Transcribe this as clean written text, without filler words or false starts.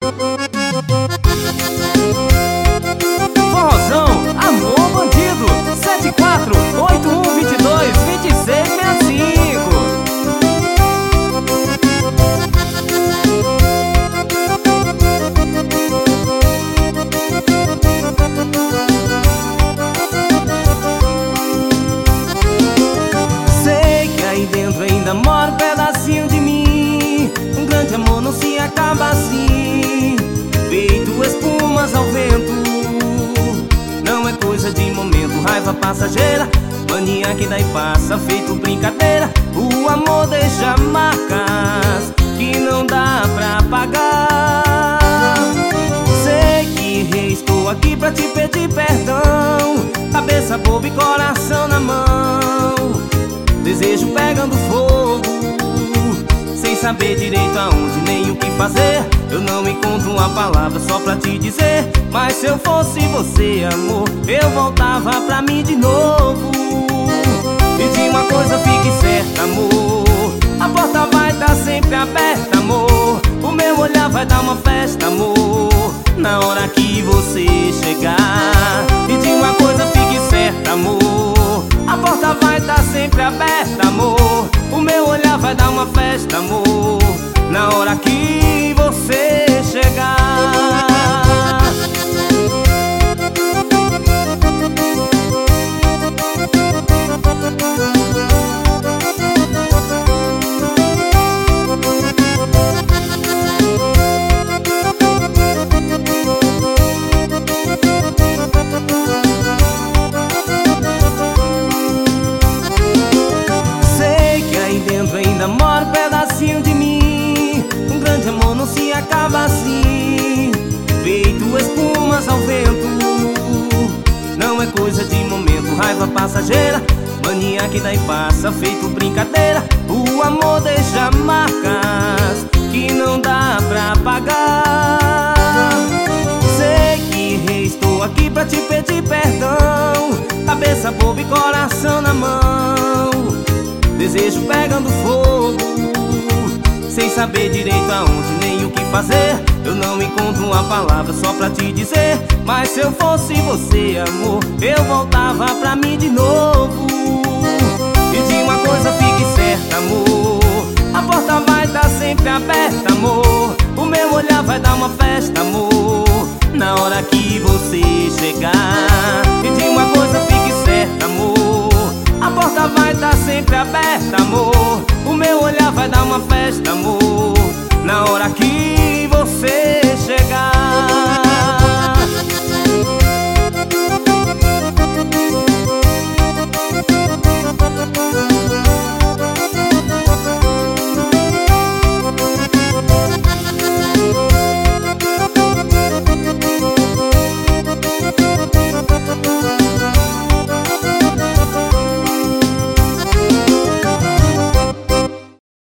Forrozão, amor bandido, 74-8122-2665. Sei que aí dentro ainda mora um pedacinho de mim. Um grande amor não se acaba assim, feito espumas ao vento. Não é coisa de momento, raiva passageira, mania que daí passa, feito brincadeira. O amor deixa marcas que não dá pra apagar. Sei que errei, estou aqui pra te pedir perdão. Cabeça boba e coração na mão, desejo pegando fogo, sem saber direito aonde nem o que fazer. Eu não encontro uma palavra só pra te dizer, mas se eu fosse você, amor, eu voltava pra mim de novo. E de uma coisa fique certa, amor, a porta vai estar sempre aberta, amor. O meu olhar vai dar uma festa, amor, na hora que você chegar. E de uma coisa fique certa, amor, a porta vai estar sempre aberta, amor. O meu olhar vai dar uma festa, amor, na hora que você chegar. Sei que aí dentro ainda mora um pedacinho de mim. Um grande amor não se acaba assim, feito espumas ao vento. Não é coisa de momento, raiva passageira, mania que daí passa, feito brincadeira. O amor deixa marcas que não dá pra apagar. Sei que errei, estou aqui pra te pedir perdão. Cabeça boba e coração na mão, desejo pegando fogo, sem saber direito aonde nem o que fazer. Eu não encontro uma palavra só pra te dizer, mas se eu fosse você, amor, eu voltava pra mim de novo. E de uma coisa fique certa, amor, a porta vai estar sempre aberta, amor. O meu olhar vai dar uma